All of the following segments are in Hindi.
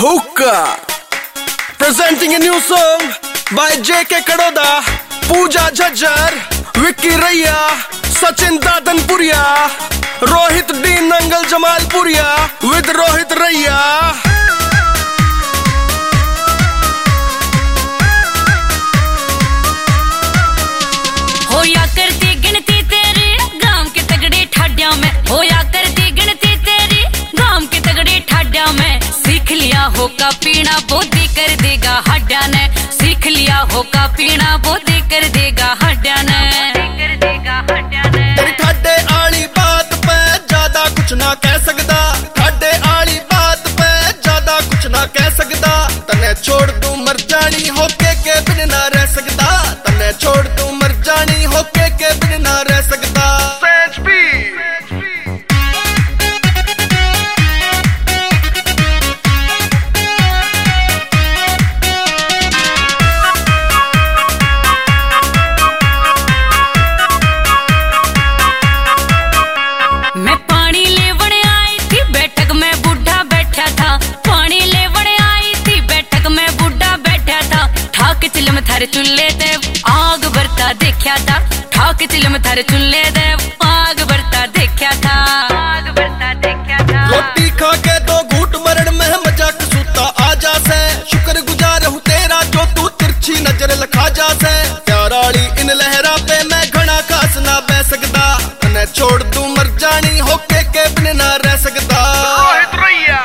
Hookah. Presenting a new song by J.K. Kadoda, Pooja Jhajjar, Vicky Raiya, Sachin Dadanpuria, Rohit D. Nangal Jamalpuria with Rohit Raiya. होया करती गिनती तेरी गांव के तगड़े ठाड्या में, होया करती गिनती तेरी गांव के तगड़े ठाड्या में। सीख लिया होका पीना बोधी कर देगा हड्या ने, सीख लिया होका पीना बोधी कर देगा हड्या ने। तेरी ठाडे आली बात पे ज्यादा कुछ ना कह सकदा, ठाडे आली बात पे ज्यादा कुछ ना कह सकदा। तने छोड़ दूं मर जानी होके के बिन ना रह सकदा, तने छोड़ दूं मर जानी होके के बिन ना रह सकदा। मैं पानी लेवण आई थी बैठक में बूढ़ा बैठा था, पानी लेवण आई थी बैठक में बूढ़ा बैठा था। ठाक चिलम थारे चुल्ले दे आग बरता देखा था, ठाक चिलम थारे चुल्ले दे आग बरता देखा था, आग बरता देखा था। रोटी खा के दो घूट मरण में मजाक सूता आ जा से, शुक्र गुजार हूँ तेरा जो तू तिरछी नजर लखा जा से। प्याराली इन लहरा पे मैं घना खास ना बह सकदा, तने छोड़ दूं मर जानी होके के बिन ना रह सकदा। रोहित रैया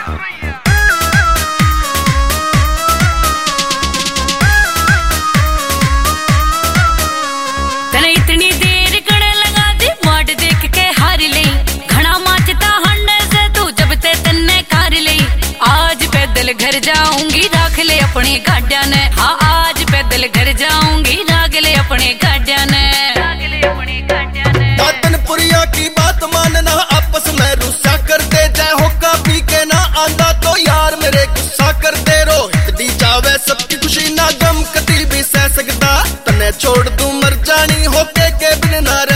तने इतनी देर कड़े लगा दी वाट देख के हार ले, घना माचता हंडे से तू जब ते तन्ने कार ले। आज पैदल घर जाऊंगी राख ले अपने गाड्या ने, हाँ आज पैदल घर जाऊंगी राख ले अपने गाड्या ने। दादनपुरिया की बात मानना आपस में रुस्सा करते, जय होका पी के ना आंदा तो यार मेरे गुस्सा कर दे। रोहित दी जावे सबकी खुशी ना गम कदी भी सह सकदा, तने छोड़ दूं मर जानी होके के बिन ना रह